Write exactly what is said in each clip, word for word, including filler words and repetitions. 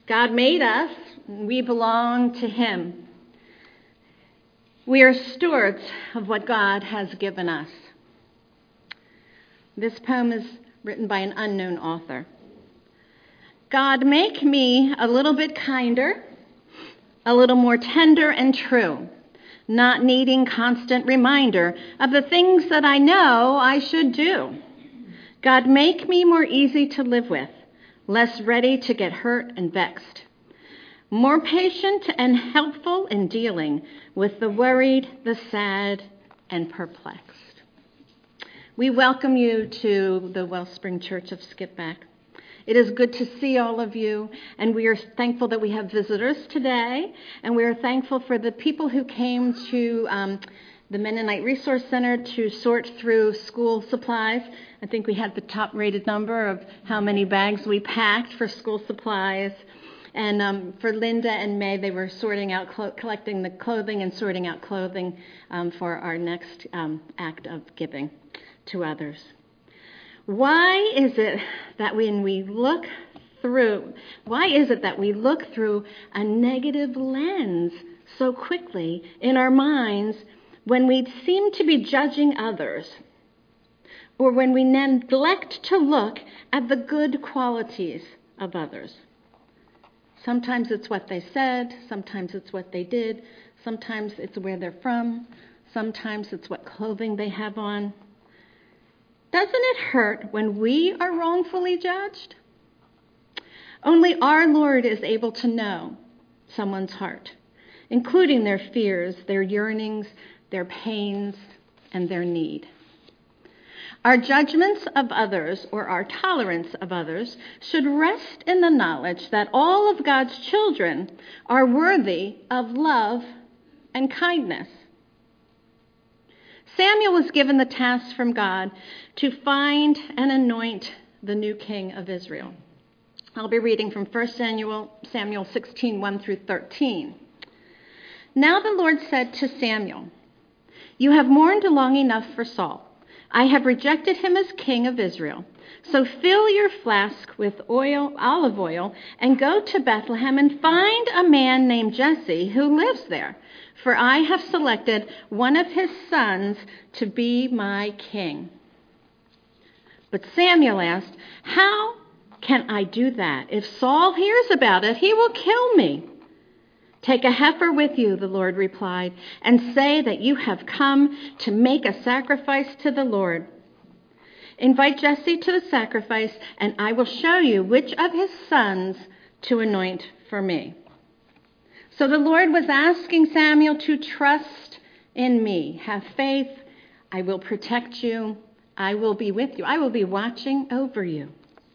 God made us. We belong to him. We are stewards of what God has given us. This poem is written by an unknown author. God, make me a little bit kinder, a little more tender and true, not needing constant reminder of the things that I know I should do. God, make me more easy to live with, less ready to get hurt and vexed, more patient and helpful in dealing with the worried, the sad, and perplexed. We welcome you to the Wellspring Church of Skipback. It is good to see all of you, and we are thankful that we have visitors today, and we are thankful for the people who came to um, the Mennonite Resource Center to sort through school supplies. I think we had the top-rated number of how many bags we packed for school supplies. And um, for Linda and May, they were sorting out, clo- collecting the clothing and sorting out clothing um, for our next um, act of giving to others. Why is it that when we look through, why is it that we look through a negative lens so quickly in our minds when we seem to be judging others, or when we neglect to look at the good qualities of others? Sometimes it's what they said, sometimes it's what they did, sometimes it's where they're from, sometimes it's what clothing they have on. Doesn't it hurt when we are wrongfully judged? Only our Lord is able to know someone's heart, including their fears, their yearnings, their pains, and their need. Our judgments of others, or our tolerance of others, should rest in the knowledge that all of God's children are worthy of love and kindness. Samuel was given the task from God to find and anoint the new king of Israel. I'll be reading from First Samuel, Samuel sixteen, one through thirteen. Now the Lord said to Samuel, "You have mourned long enough for Saul. I have rejected him as king of Israel. So fill your flask with oil, olive oil, and go to Bethlehem and find a man named Jesse who lives there. For I have selected one of his sons to be my king." But Samuel asked, "How can I do that? If Saul hears about it, he will kill me." "Take a heifer with you," the Lord replied, "and say that you have come to make a sacrifice to the Lord. Invite Jesse to the sacrifice, and I will show you which of his sons to anoint for me." So the Lord was asking Samuel to trust in me. Have faith. I will protect you. I will be with you. I will be watching over you.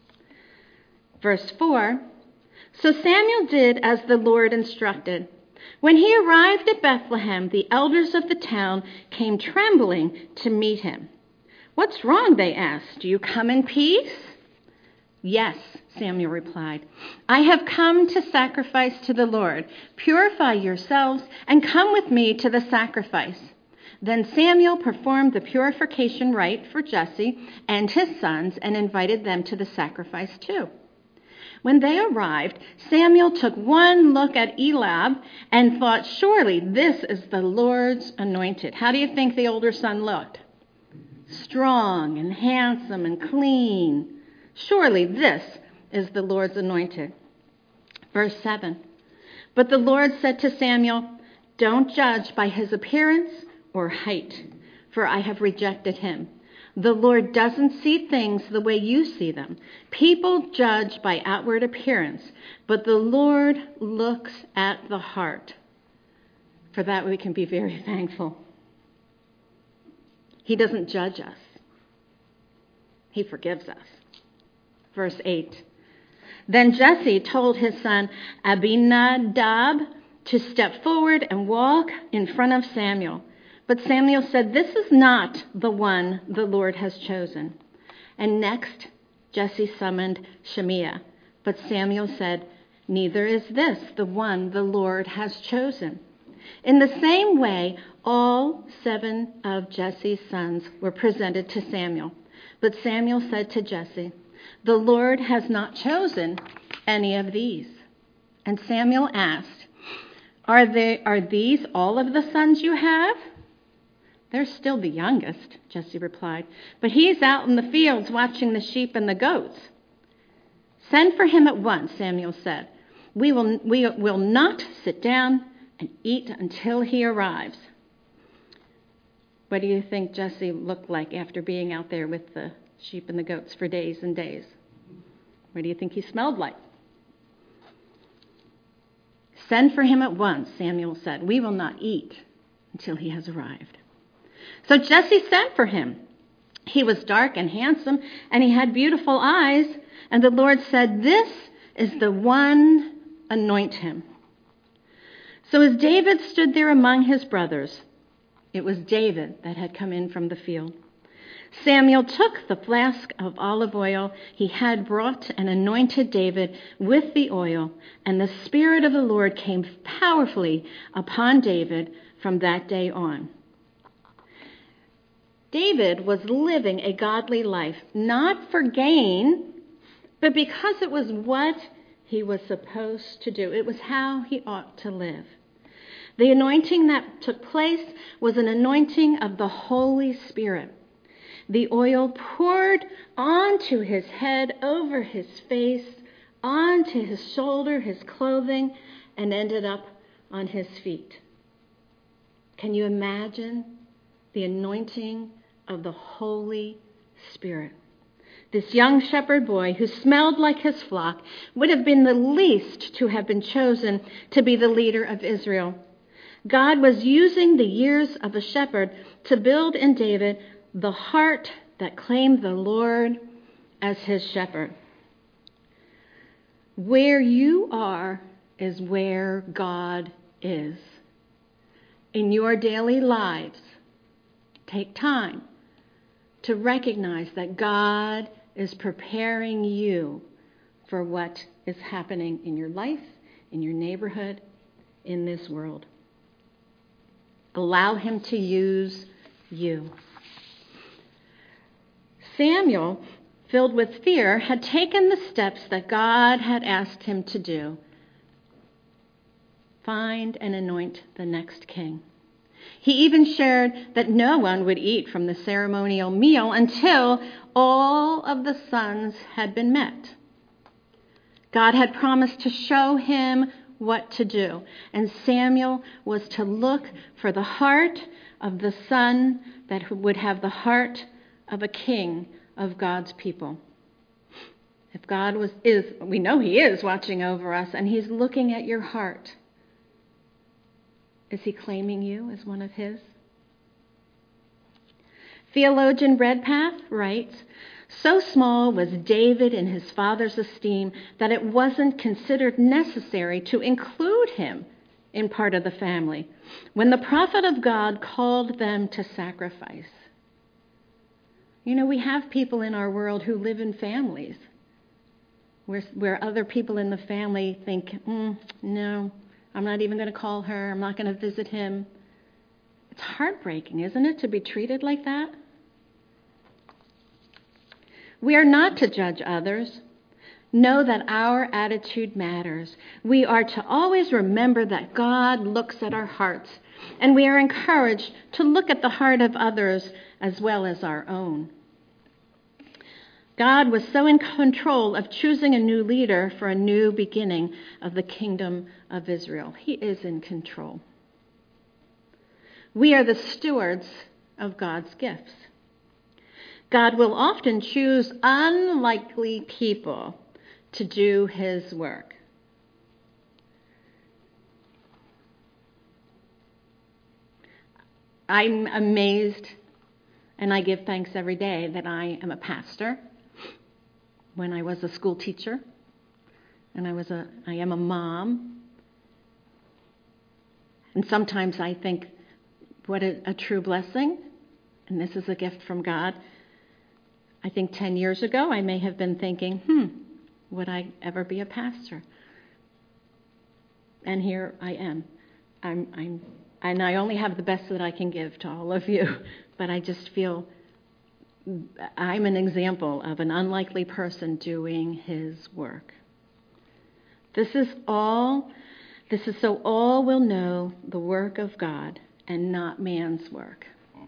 Verse four. So Samuel did as the Lord instructed. When he arrived at Bethlehem, the elders of the town came trembling to meet him. "What's wrong?" they asked. "Do you come in peace?" "Yes," Samuel replied. "I have come to sacrifice to the Lord. Purify yourselves and come with me to the sacrifice." Then Samuel performed the purification rite for Jesse and his sons and invited them to the sacrifice too. When they arrived, Samuel took one look at Eliab and thought, "Surely this is the Lord's anointed." How do you think the older son looked? Strong and handsome and clean. Surely this is the Lord's anointed. Verse seven. But the Lord said to Samuel, "Don't judge by his appearance or height, for I have rejected him. The Lord doesn't see things the way you see them. People judge by outward appearance, but the Lord looks at the heart." For that we can be very thankful. He doesn't judge us. He forgives us. Verse eight. Then Jesse told his son Abinadab to step forward and walk in front of Samuel. But Samuel said, "This is not the one the Lord has chosen." And next, Jesse summoned Shemiah. But Samuel said, "Neither is this the one the Lord has chosen." In the same way, all seven of Jesse's sons were presented to Samuel. But Samuel said to Jesse, "The Lord has not chosen any of these." And Samuel asked, Are they, are these all of the sons you have? They're still the youngest, Jesse replied, but he's out in the fields watching the sheep and the goats. Send for him at once, Samuel said. We will, we will not sit down and eat until he arrives. What do you think Jesse looked like after being out there with the sheep and the goats for days and days? What do you think he smelled like? Send for him at once, Samuel said. We will not eat until he has arrived. So Jesse sent for him. He was dark and handsome, and he had beautiful eyes. And the Lord said, This is the one, anoint him. So as David stood there among his brothers, it was David that had come in from the field. Samuel took the flask of olive oil he had brought and anointed David with the oil, and the Spirit of the Lord came powerfully upon David from that day on. David was living a godly life, not for gain, but because it was what he was supposed to do. It was how he ought to live. The anointing that took place was an anointing of the Holy Spirit. The oil poured onto his head, over his face, onto his shoulder, his clothing, and ended up on his feet. Can you imagine the anointing of the Holy Spirit? This young shepherd boy who smelled like his flock would have been the least to have been chosen to be the leader of Israel. God was using the years of a shepherd to build in David the heart that claimed the Lord as his shepherd. Where you are is where God is. In your daily lives, take time to recognize that God is preparing you for what is happening in your life, in your neighborhood, in this world. Allow him to use you. Samuel, filled with fear, had taken the steps that God had asked him to do. Find and anoint the next king. He even shared that no one would eat from the ceremonial meal until all of the sons had been met. God had promised to show him what to do, and Samuel was to look for the heart of the son that would have the heart of a king of God's people. If God was is, we know he is watching over us, and he's looking at your heart. Is he claiming you as one of his? Theologian Redpath writes, so small was David in his father's esteem that it wasn't considered necessary to include him in part of the family when the prophet of God called them to sacrifice. You know, we have people in our world who live in families where, where other people in the family think, mm, no, I'm not even going to call her. I'm not going to visit him. It's heartbreaking, isn't it, to be treated like that? We are not to judge others. Know that our attitude matters. We are to always remember that God looks at our hearts, and we are encouraged to look at the heart of others as well as our own. God was so in control of choosing a new leader for a new beginning of the kingdom of Israel. He is in control. We are the stewards of God's gifts. God will often choose unlikely people to do his work. I'm amazed, and I give thanks every day that I am a pastor. When I was a school teacher, and I was a, I am a mom. And sometimes I think, what a, a true blessing, and this is a gift from God. I think ten years ago, I may have been thinking, hmm, would I ever be a pastor? And here I am. I'm, I'm, and I only have the best that I can give to all of you, but I just feel I'm an example of an unlikely person doing his work. This is all, this is so all will know the work of God and not man's work.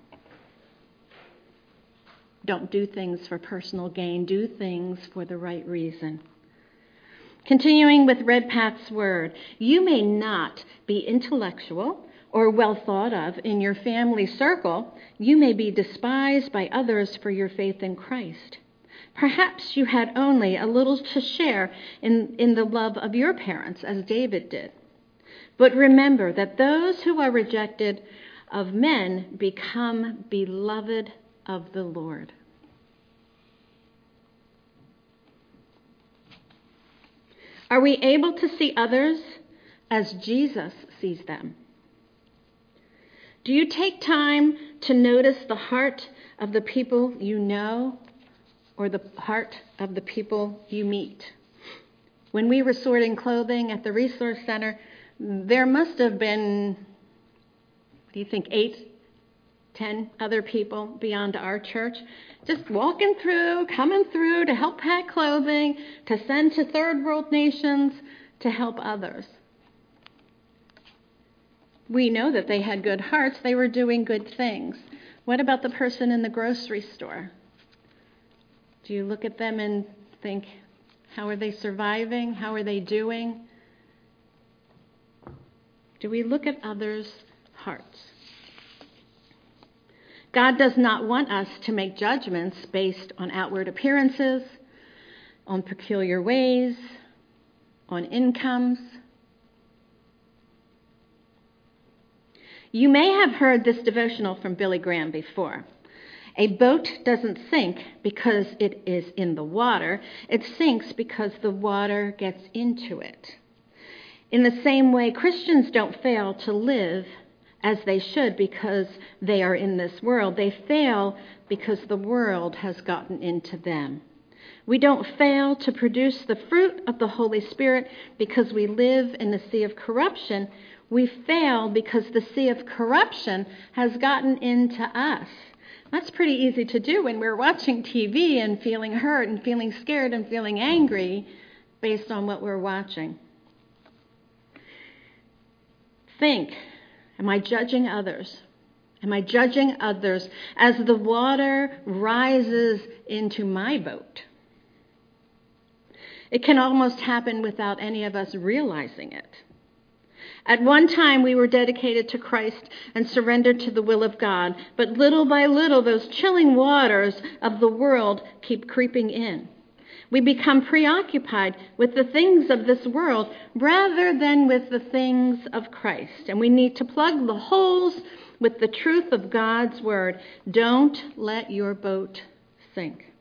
Don't do things for personal gain. Do things for the right reason. Continuing with Redpath's word, you may not be intellectual or well thought of in your family circle. You may be despised by others for your faith in Christ. Perhaps you had only a little to share in, in the love of your parents, as David did. But remember that those who are rejected of men become beloved of the Lord. Are we able to see others as Jesus sees them? Do you take time to notice the heart of the people you know or the heart of the people you meet? When we were sorting clothing at the Resource Center, there must have been, what do you think, eight, ten other people beyond our church, just walking through, coming through to help pack clothing, to send to third world nations, to help others. We know that they had good hearts. They were doing good things. What about the person in the grocery store? Do you look at them and think, how are they surviving? How are they doing? Do we look at others' hearts? God does not want us to make judgments based on outward appearances, on peculiar ways, on incomes. You may have heard this devotional from Billy Graham before. A boat doesn't sink because it is in the water. It sinks because the water gets into it. In the same way, Christians don't fail to live as they should because they are in this world. They fail because the world has gotten into them. We don't fail to produce the fruit of the Holy Spirit because we live in the sea of corruption. We fail because the sea of corruption has gotten into us. That's pretty easy to do when we're watching T V and feeling hurt and feeling scared and feeling angry based on what we're watching. Think, am I judging others? Am I judging others as the water rises into my boat? It can almost happen without any of us realizing it. At one time, we were dedicated to Christ and surrendered to the will of God. But little by little, those chilling waters of the world keep creeping in. We become preoccupied with the things of this world rather than with the things of Christ. And we need to plug the holes with the truth of God's word. Don't let your boat sink.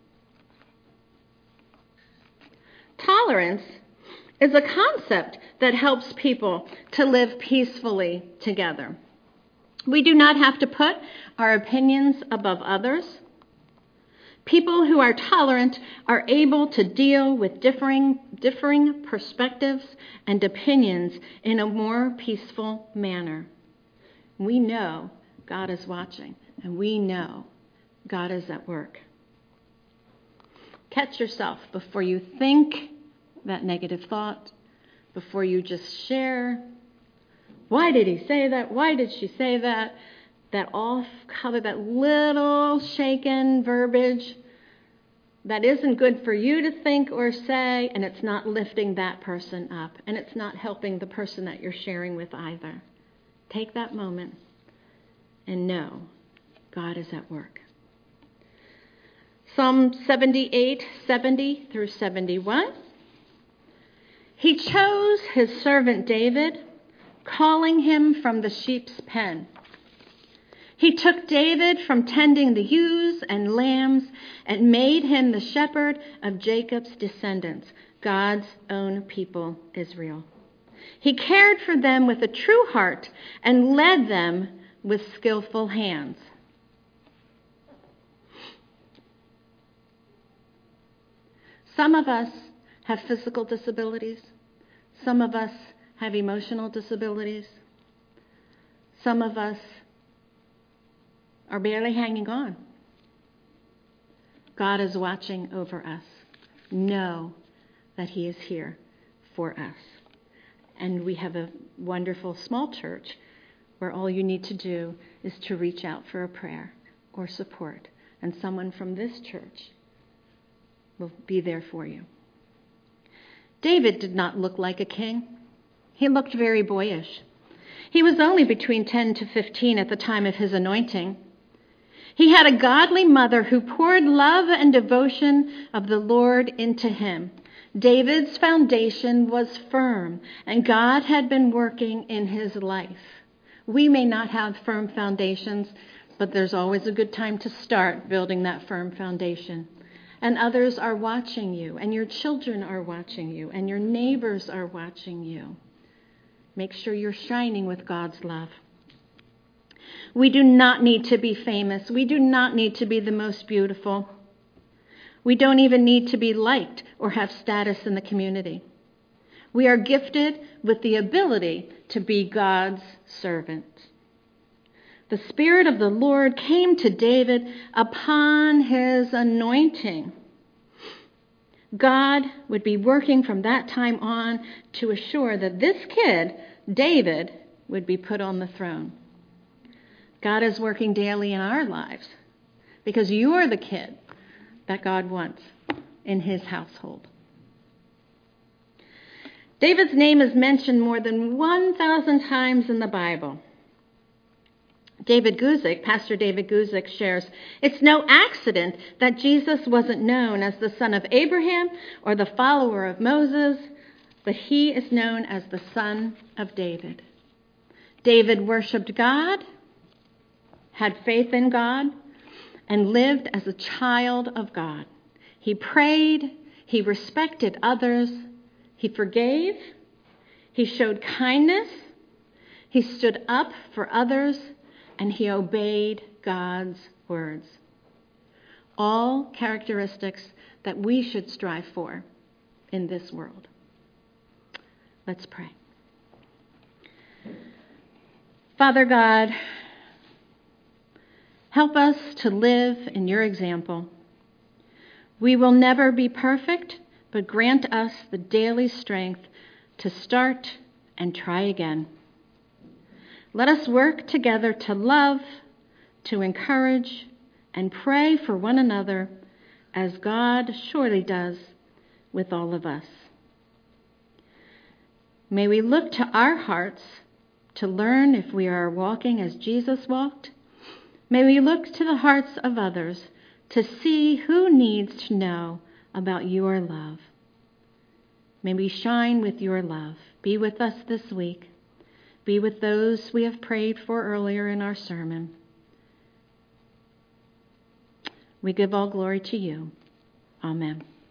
Tolerance is a concept that helps people to live peacefully together. We do not have to put our opinions above others. People who are tolerant are able to deal with differing, differing perspectives and opinions in a more peaceful manner. We know God is watching, and we know God is at work. Catch yourself before you think that negative thought, before you just share. Why did he say that? Why did she say that? That off color, that little shaken verbiage that isn't good for you to think or say, and it's not lifting that person up, and it's not helping the person that you're sharing with either. Take that moment and know God is at work. Psalm seventy-eight, seventy through seventy-one. He chose his servant David, calling him from the sheep's pen. He took David from tending the ewes and lambs and made him the shepherd of Jacob's descendants, God's own people, Israel. He cared for them with a true heart and led them with skillful hands. Some of us have physical disabilities. Some of us have emotional disabilities. Some of us are barely hanging on. God is watching over us. Know that he is here. for us. And we have a wonderful small church where all you need to do is to reach out for a prayer or support, and someone from this church will be there for you. David did not look like a king. He looked very boyish. He was only between ten to fifteen at the time of his anointing. He had a godly mother who poured love and devotion of the Lord into him. David's foundation was firm, and God had been working in his life. We may not have firm foundations, but there's always a good time to start building that firm foundation. And others are watching you, and your children are watching you, and your neighbors are watching you. Make sure you're shining with God's love. We do not need to be famous. We do not need to be the most beautiful. We don't even need to be liked or have status in the community. We are gifted with the ability to be God's servant. The Spirit of the Lord came to David upon his anointing. God would be working from that time on to assure that this kid, David, would be put on the throne. God is working daily in our lives because you are the kid that God wants in his household. David's name is mentioned more than one thousand times in the Bible. David Guzik, Pastor David Guzik shares, it's no accident that Jesus wasn't known as the son of Abraham or the follower of Moses, but he is known as the son of David. David worshiped God, had faith in God, and lived as a child of God. He prayed, he respected others, he forgave, he showed kindness, he stood up for others, and he obeyed God's words. All characteristics that we should strive for in this world. Let's pray. Father God, help us to live in your example. We will never be perfect, but grant us the daily strength to start and try again. Let us work together to love, to encourage, and pray for one another as God surely does with all of us. May we look to our hearts to learn if we are walking as Jesus walked. May we look to the hearts of others to see who needs to know about your love. May we shine with your love. Be with us this week. Be with those we have prayed for earlier in our sermon. We give all glory to you. Amen.